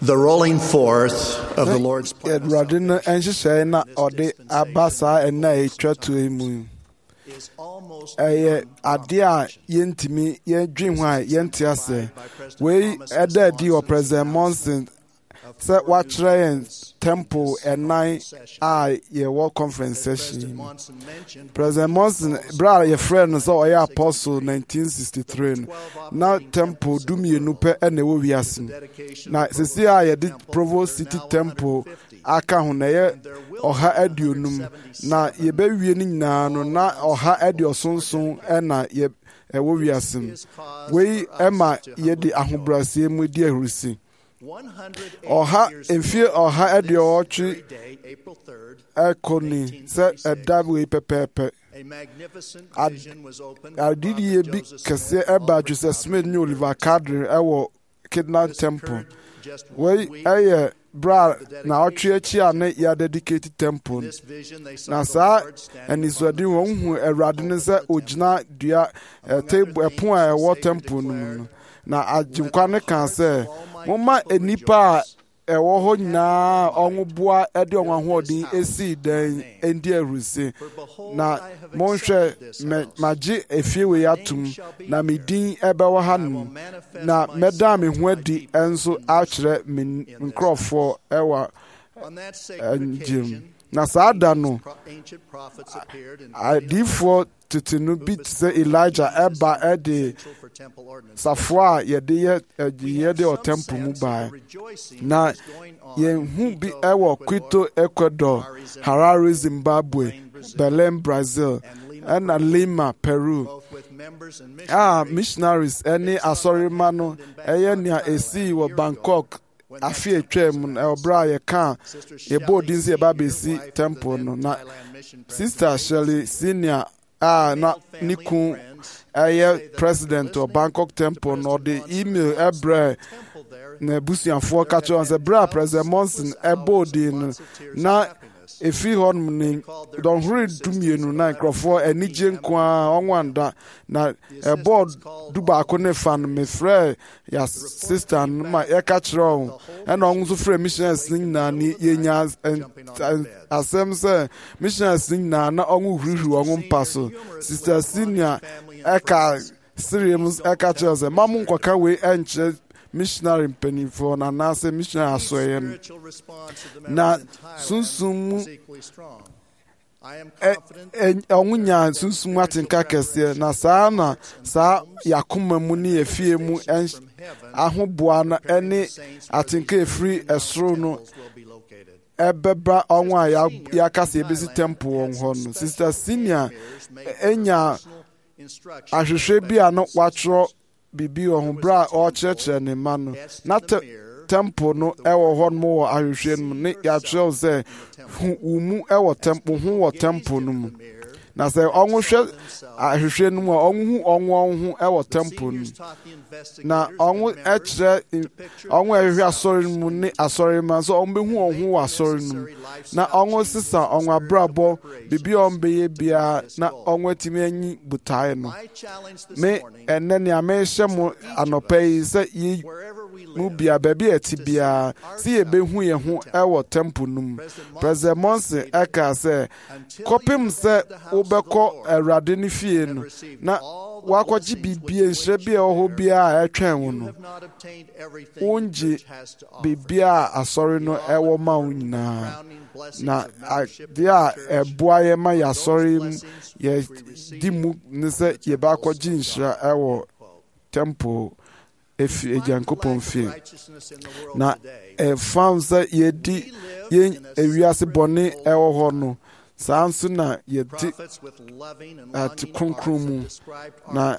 The rolling forth of the Lord's plan is almost idea yentimi yendwin hwan yentiase we edadi o President Monson say wachre temple enan a ye world conference session. President Monson bra your friend so oya apostle 1963 now temple dumienu pe ene wo wiasim na sisi a ye di Provost City Temple aka ho na ye oha aduonum na ye be wie ni nyina no na oha aduosonson na ye wo wiasim we ema ye di ahobrase mu di ahurusi oha enfie oha aduochi ekoni se edawe pepepe adidi bi kese eba Joseph Smith ni Oliver Cowdery ewo Kidnap Temple we eye bra na otwechi ane ya dedicated temple na sa enisodi won hu Awurade ne se ogina dua table epon a ewo temple no na ajinkwa ne kan se moma enipa ewo ho nyina onwoboa ede onwahodin esi dan endi arusi na monhwe maji efiewe atum na medin ebewa hanum na meda me ho adi enso akire nkrofo ewa anjim na saada no adifo tutunu bit se Elijah eba ede safwa yede o temple mu bai na yenhu bi ewo Quito Ecuador, Harare Zimbabwe, Belém Brazil and Lima Peru missionaries any asorimano enya esi wo Bangkok afie twem obra ye kan e bodinzi e babesi temple no na Sister Shirley Senior na niku president of Bangkok Temple no the email ebre na busianfo kacho on say bra President Monson ebodin na efi hon ni don hurry dumienu na nkrofo enije nkwa onwanda na board duba ko ne fan me frɛ ya sister ma e ka kiro e na onzo frɛ missionaries na ni yenya asem sɛ missionaries na onwo hurihuru onwo mpaso Sister Senior e ka serious e ka kiro sɛ mamu nkwaka we enche missionary mpanifo na nase missionary asoye na sunsumu onwunya sunsumu atinka kese na saa na saa yakoma mu ni efie mu ahoboa na ene atinka efiri esoro no ebeba onwa ya kase ebesi temple won ho no Sister Senior enya ahwehwe bi ano watro bibi ohun bra o church ne manu na temple no ewo hon mo ahwehwe no ne ya tell say umu ewo temple hu wo temple no mu na say onwohwe ahwehwe no mu onwu ewo temple no na onwu ekre onwu ahwehwe asori mu ne asori man so onbehu onhu asori no na onwu sisa onwu abrabo bibi onbeye bia na onwu timi anyi butai no me enne ne amehye mu anopai se yi mu bia baby etibia si ebehu ye hu ewo temple no President Monson eka se kopim se obeko Awurade ni fie no na wakwaji bibie nhye bia oho bia etwen wo no unji bibia asori no ewo ma unyina na dia eboaye ma ya sorry ye dimu nse ye ba kwaji nhya ewo temple efi ejankopon fi na fanza ye di ye ewiase bone ewo ho no sansu na ye di at konkrumu na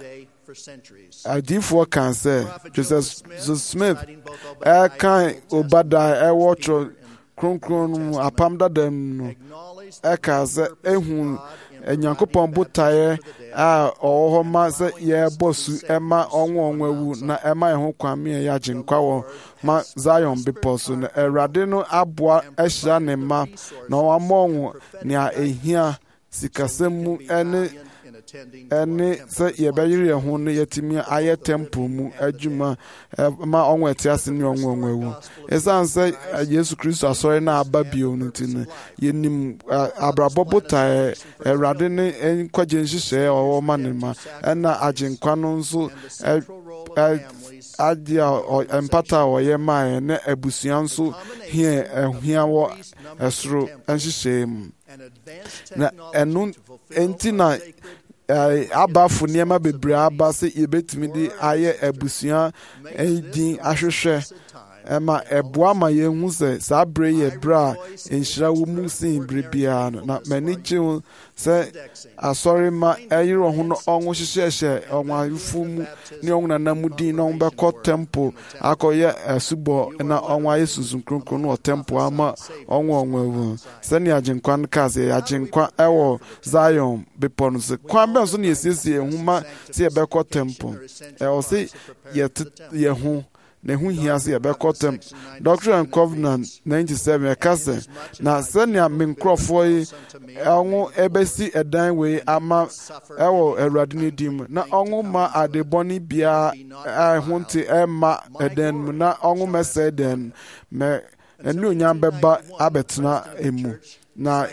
adifo kan say Joseph Smith kan obada ewo tro konkrunu apamda dem no eka say ehun enyankopon botaye a oho ma se ye bosu ema onwo na ema ye ho kwame ya jinkwa wo ma Zion biposu na Awurade no aboa ehia ne ma na wamonwo ne ehia sikasemu ene ɛne sɛ yɛbɛyere yɛn ho no yɛtumi ayɛ temple mu adwuma ma ɔnwɔ ɛte ase ne ɔnwɔ awu ɛsiane sɛ Yesu Kristo asɔre no aba bio no nti no yɛnim abrabɔ botae Awurade ne nkwagye nhyehyɛe a ɔwɔ ma ne ma ɛna agyenkwa no nso agye a mpata a ɔyɛ maaɛ na abusua nso hia wɔ ɛsoro nhyehyɛe mu na ɛno enti na abafo nneɛma bebree aba sɛ yɛbɛtumi de ayɛ abusua din ahwehwɛ ɛma ɛboa ma yɛhu sɛ saa berɛ yɛ berɛ a nhyira wɔ mu sen berɛ biara no na m'ani gye ho sɛ asɔre ma ɛyere ho no ɔnwo hyehyɛhyɛ ɔnwayefo mu ne ɔnwo nana mu din na ɔnwo bɛkɔ temple akɔyɛ asubɔ na ɔnwo ayɛ susun kronkron no wɔ temple ama ɔnwo awu sɛnea agyenkwa no kaa sɛ agyenkwa ɛwɔ Zion bepɔ no sɛ kwan bɛn so ne yɛsiesie yɛn ho ma sɛ yɛbɛkɔ temple ɛwɔ sɛ yɛ ho na hu hia sɛ yɛbɛkɔ tem Doctrine and Covenant 97 ɛka sɛ na sɛnea me nkurɔfoɔ yi ɔnwo ɛbɛsi ɛdan wei ama ɛwɔ Awurade no dim na ɔnwo ma adebɔne biara ɛho nte ɛma ɛdan mu na ɔnwo mɛsɛ ɛdan mɛ ɛne onyam bɛba abɛtena emu na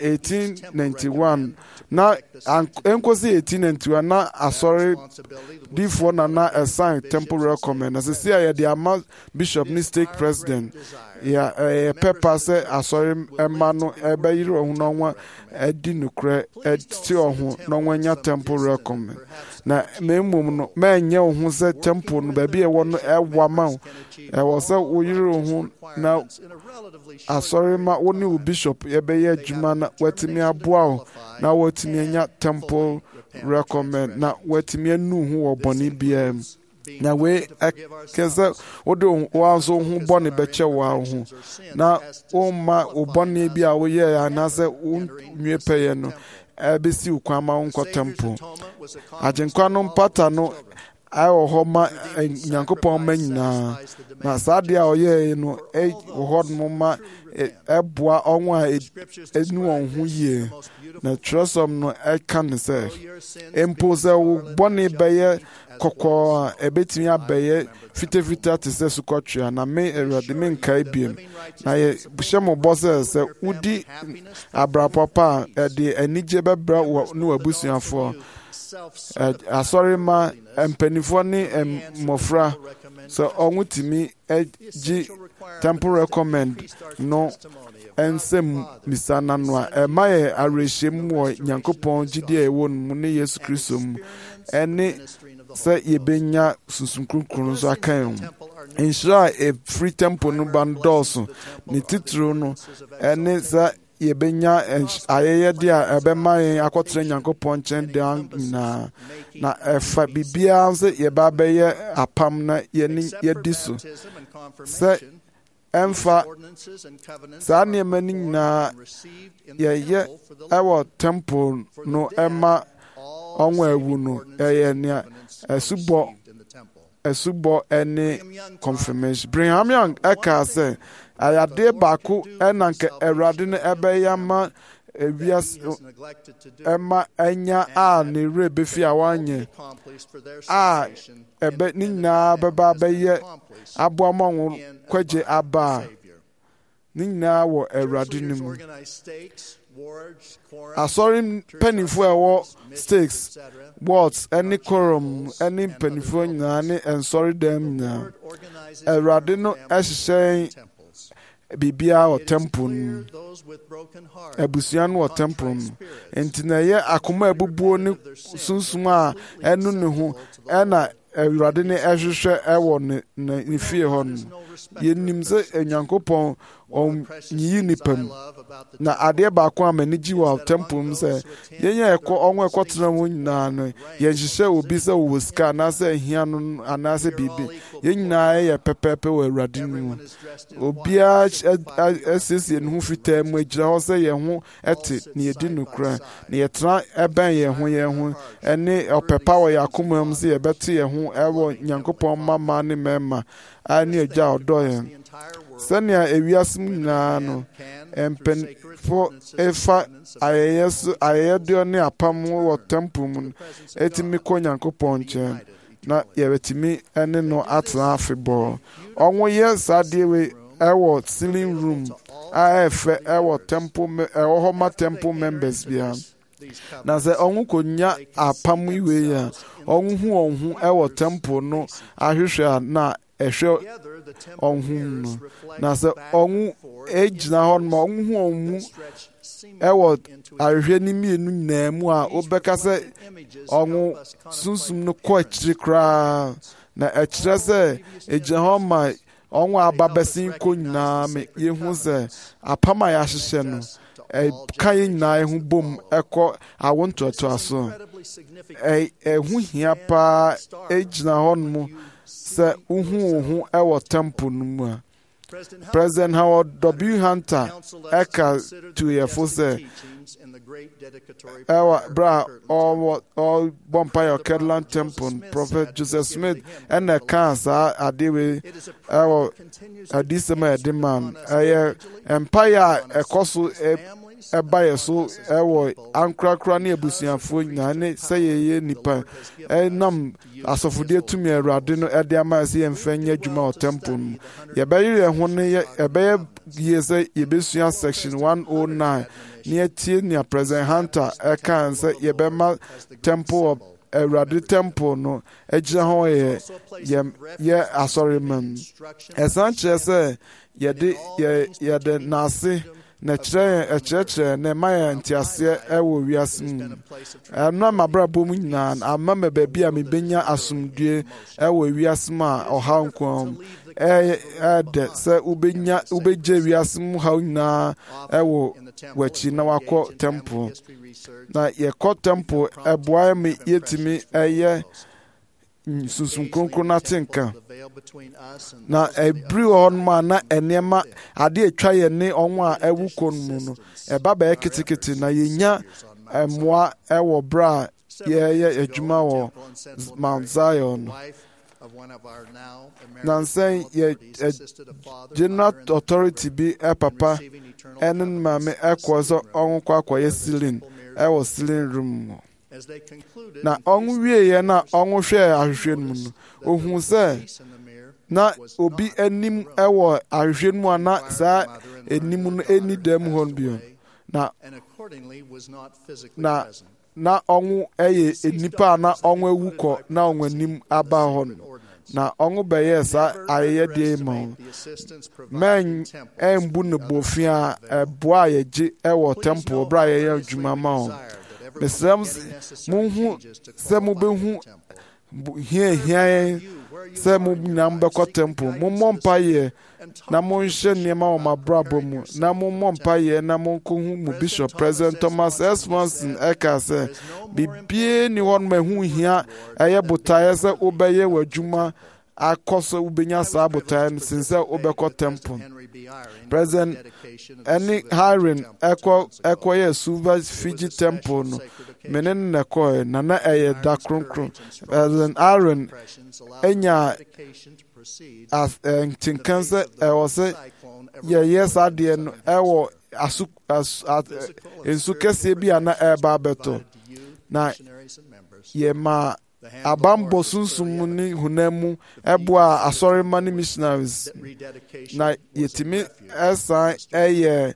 1891 na enkosi 1891 na asɔre difoɔ na assign temple recommend na sisi a yɛde ama bishop ni stake president ya pɛpa sɛ asɔre ɛma no ɛbɛyere ɔho na ɔnwa ɛdi nukurɛ ɛti ɔho na ɔnwa nya temple recommend na mmom no mɛnyɛ ɔho sɛ temple no baabi ɛwɔ no ɛwa ma wo ɛwɔ sɛ woyere ɔho na asɔre ma wo ne wo bishop yɛbɛyɛ adwuma na watumi aboa wo na watumi anya temple recommend na watumi anu ho wɔ bɔne biara mu na wei ɛkɛ sɛ wode wo nso ho bɔne bɛkyɛ wo ho na womma wo bɔne bi a woyɛɛ anaasɛ wonwie pɛyɛ no ɛbɛsi wo kwan ma wonkɔ temple agyenkwa no mpata no ɛwɔ hɔ ma Nyankopɔn ma nyinaa na saa deɛ a ɔyɛɛ no ɛwɔ hɔ no ma ɛboa ɔnwo a ɛnu wɔn ho yie na Twerɛsɛm no ɛka ne sɛ mpo sɛ wo bɔne bɛyɛ kɔkɔɔ a ɛbɛtumi abɛyɛ fitafita te sɛ sukɔtwea na me Awurade menkae biem na yɛhyɛ mo bɔ sɛ wodi abrapapa a ɛde anigye bɛbra ne w'abusuafoɔ asɔre ma mpanimfoɔ ne mmɔfra sɛ ɔnwo tumi gye temple recommend no ɛnsɛm misana no a ɛma yɛ awerɛhyɛm wɔ Nyankopɔn gyidie a ɛwɔ no mu ne Yesu Kristo mu ɛne sɛ yɛbɛnya sunsum kronkron nso aka yɛn ho nhyira a ɛfiri temple no ba no dɔɔso ne titiri no ɛne sɛ yɛbɛnya ayɛyɛde a ɛbɛma yɛn akɔtena Nyankopɔn nkyɛn dan nyinaa na ɛfa biribiara sɛ yɛba bɛyɛ apam na yɛdi so sɛ ɛmfa saa nneɛma no nyinaa yɛyɛ ɛwɔ temple no ɛma ɔnwo awu no ɛyɛ nea ɛsubɔ ɛne confirmation Brigham Young ɛkaa sɛ ayadeɛ baako ɛna nke Awurade no ɛbɛyɛ ma ewiase ɛma anya a ne werɛ bɛfi a wanyɛ a ɛbɛ ne nyinaa bɛba bɛyɛ aboa ma wo kwagye aba a ne nyinaa wɔ Awurade no mu asɔre mpanimfoɔ a ɛwɔ stakes wards ɛne quorum ɛne mpanimfoɔ nyinaa ne nsɔre dam nyinaa Awurade no ɛhyehyɛ biribiara wɔ temple no abusua no wɔ temple no nti na ɛyɛ akoma abubuo ne sunsum a ɛno ne ho ɛna Awurade ne ɛhwehwɛ ɛwɔ ne fie hɔ no yɛnim sɛ Nyankopɔn ɔnyiyi nipa mu na adeɛ baako a m'ani gye wɔ temple mu sɛ yɛnyɛ ɔnwo ɛkɔtena mu nyinaa no yɛnhyehyɛ obi sɛ wɔwɔ sika anaasɛ ahia no anaasɛ biribi yɛn nyinaa yɛ pɛpɛɛpɛ wɔ Awurade no mu obiara asiesie ne ho fitaa mu agyina hɔ sɛ yɛn ho ɛte na yɛdi nokora na yɛtena ɛbɛn yɛn ho ɛne ɔpɛpa wɔ yɛn akoma mu sɛ yɛbɛte yɛn ho ɛwɔ Nyankopɔn mma ne mmarima a ne agya ɔdɔ yɛn sɛnea ewiase mu nyinaa no mpenfo efa ayɛyɛdeɛ ne apam wɔ temple mu etimi kɔ Nyankopɔn nkyɛn na yɛbɛtumi ne no atena afebɔɔ ɔnwo yɛ saa deɛ wei ɛwɔ ceiling room a ɛfɛ ɛwɔ temple ɛwɔ hɔ ma temple members bia na sɛ ɔnwo konya apam iwe ya ɔnwo hu ɔnho ɛwɔ temple no ahwehwɛ a na ɛhwɛ ɔnho no na sɛ ɔnwo egyina hɔ no ma ɔnwo hu ɔnho ɛwɔ ahwehwɛ ne mmienu nyinaa mu a wobɛka sɛ ɔnwo sunsum no kɔ akyiri koraa na ɛkyerɛ sɛ egyina hɔ ma ɔnwo aba bɛsen kɔ nyinaa me yɛhu sɛ apam a yɛahyehyɛ no ɛka yɛ nyinaa ɛho bom ɛkɔ awo ntoatoaso ɛho hia paa egyina hɔ no mu sɛ wohu wo ho ɛwɔ temple no mu a President Howard W. Hunter ɛka tuyɛfo sɛ ɛwɔ bra ɔbɔ mpaeɛ Kirtland Temple Prophet Joseph Smith ɛna ɛka saa adewe ɛwɔ adisɛm a yɛde man ɛyɛ mpaeɛ a ɛkɔ so ɛbayɛ so ɛwɔ ankorakora ne abusuafoɔ nyinaa ne sɛ yɛyɛ nipa ɛnam asɔfodeɛ tumi Awurade no ɛde ama sɛ yɛmfa nyɛ adwuma wɔ temple no yɛbɛyɛ yɛn ho ne yɛbɛyɛ yie sɛ yɛbɛsua section 109 ne yɛtie nea President Hunter ɛka sɛ yɛbɛma temple wɔ Awurade temple no agyina hɔ yɛ asɔre man ɛsan kyerɛ sɛ yɛde n'ase na ɛkyerɛkyerɛ na ɛma yɛ nteaseɛ ɛwɔ wiase mu ɛno amabrabɔ mu nyinaa ama me baabi a mebɛnya asomdue ɛwɔ wiase mu a ɔhaw nkoam ɛdɛ sɛ wobɛgye wiase mu haw nyinaa ɛwɔ w'akyi na wakɔ temple na yɛkɔ temple ɛboa me yɛtumi ɛyɛ sunsum kronkron n'atenka na ebiri hɔ nom a na nneɛma ade etwa yɛ ne ɔnwo a ɛwu kɔ no mu no ɛba bɛyɛ ketekete na yɛnya mmoa ɛwɔ bra yɛyɛ adwuma wɔ Mount Zion na nsɛn yɛ general authority bi papa ɛne maame ɛkɔ sɛ ɔnwo kɔ akɔyɛ ceiling ɛwɔ ceiling room mu na ɔnwo wieɛ na ɔnwo hwɛ ahwehwɛ no mu no ohun sɛ na obi anim ɛwɔ ahwehwɛ no mu a na saa anim no ɛni dɛm hɔ no bio na ɔnwo ɛyɛ nipa a na ɔnwo awu kɔ na ɔnwo anim aba hɔ no na ɔnwo bɛyɛ saa ayɛyɛdeɛ ma ho mɛn ɛmbu no bofin a ɛboa a yɛgye ɛwɔ temple bra yɛyɛ adwuma ma ho mesrɛ monhu sɛ mobɛhu hiahia sɛ mo nyinaa mobɛkɔ temple mommɔ mpayɛ na monhyɛ nneɛma wɔ mabrabɔ mu na mommɔ mpayɛ na monkɔhu mu Bishop President Thomas S. Monson ɛka sɛ bibie ni hɔ nom ɛho hia ɛyɛ botaeɛ sɛ wobɛyɛ w'adwuma akɔ so wobɛnya saa botaeɛ no sen sɛ wobɛkɔ temple President ɛne Hiring ɛkɔyɛ Silver Fiji Temple no mene no na ɛkɔɛ na ɛyɛ da kronkron President Aaron ɛnya ntinkan sɛ ɛwɔ sɛ yɛyɛ saa deɛ no ɛwɔ nsu kɛseɛ bi a na ɛreba abɛtɔ na yɛma abambɔ sunsum ne honam mu ɛboa asɔrema ne missionaries na yɛtumi ɛsan ɛyɛ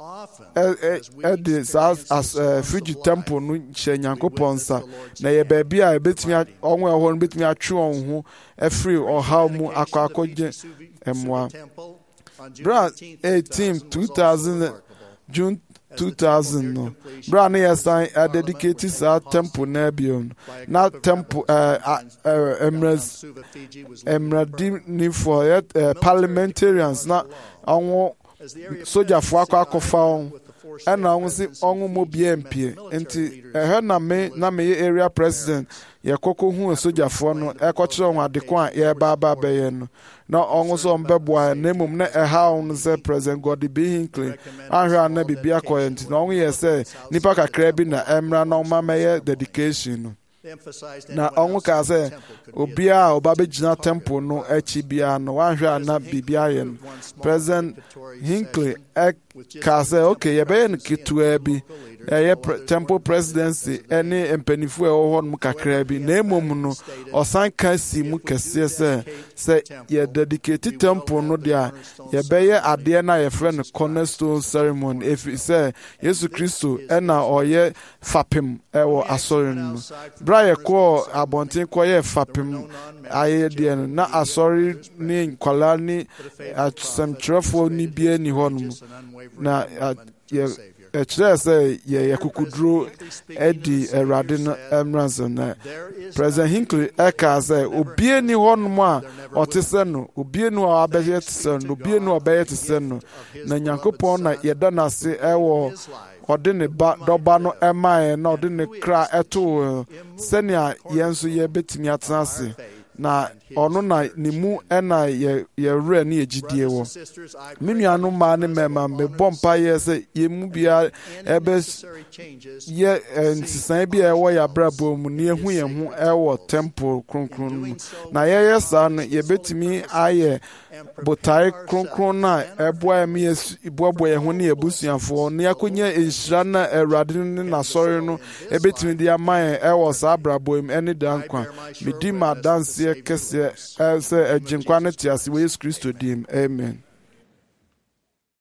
ɛde saa Fiji temple no hyɛ Nyankopɔn nsa na yɛ baabi a ɛbɛtumi ɔnwo ɛhɔ no bɛtumi atwe wɔn ho ɛfiri ɔhaw mu akɔgye mmoa bra 18 June 2000 no bra ne yɛsan dedicate saa temple na bio na temple emradinifo parliamentarians na ɔnwo sogyafoɔ akɔfa wɔn ɛna ɔnwo si ɔnwo mo bia mpie nti ɛhɛ na meyɛ area president yɛkɔkɔ hu sogyafoɔ no ɛkɔkyerɛ wɔn adeko a yɛreba bɛyɛ no na ɔnwo so ɔmbɛboa na mmom na ɛha no sɛ President Gordon B. Hinckley ahwɛ a na biribi akɔyɛ nti na ɔnwo yɛ sɛ nipa kakra bi na ɛmmra na ɔma mɛyɛ dedication no na ɔnwo kaa sɛ obiara a ɔba bɛgyina temple no akyi biara no wanhwɛ a na biribi ayɛ no. President Hinckley kaa sɛ okay, yɛbɛyɛ no ketewa bi ɛyɛ temple presidency ne mpanimfoɔ a ɛwɔ hɔ nom kakraa bi, na mmom no ɔsan ka si mu kɛseɛ sɛ yɛdedicate temple no deɛ a yɛbɛyɛ adeɛ no a yɛfrɛ no cornerstone ceremony, ɛfiri sɛ Yesu Kristo ɛna ɔyɛ fapem ɛwɔ asɔre no. Bra yɛkɔɔ abɔnten kɔyɛ fapem ayɛ deɛ no, na asɔre ne nkwalaa ne asɛmtwerɛfoɔ ne bia ni hɔ nom, na ɛkyerɛ sɛ yɛyɛ kukuduro adi Awurade no mmaransɛm. Na President Hinckley ɛkaa sɛ obie ni hɔ nom a ɔte sɛ no, obie ni a ɔbɛyɛ te sɛ no, obie ni a ɔbɛyɛ te sɛ no, na Nyankopɔn na yɛda n'ase ɛwɔ ɔde ne dɔba no ɛmaeɛ na ɔde ne kra ɛtoo sɛnea yɛn nso yɛbɛtumi atena ase, na ɔno na ne mu ɛna yɛwerɛ ne yɛgyidie wɔ. Me nuanom maa ne mmarima, mebɔ mpaeɛ sɛ yɛn mu biara ɛbɛyɛ nsesae bi a ɛwɔ yɛn abrabɔ mu na yɛhu yɛn ho ɛwɔ temple kronkron no mu, na yɛyɛ saa no yɛbɛtumi ayɛ botae kronkron no a ɛboa yɛn boaboa yɛn ho ne yɛbusuafoɔ, na yɛakɔnya nhyira na Awurade ne n'asɔre no ɛbɛtumi de ama yɛn ɛwɔ saa abrabɔ mu ɛne da nkwa. Medi ma adanseɛ kɛseɛ sɛ agyenkwa no te ase wɔ Yesu Kristo dim. Amen.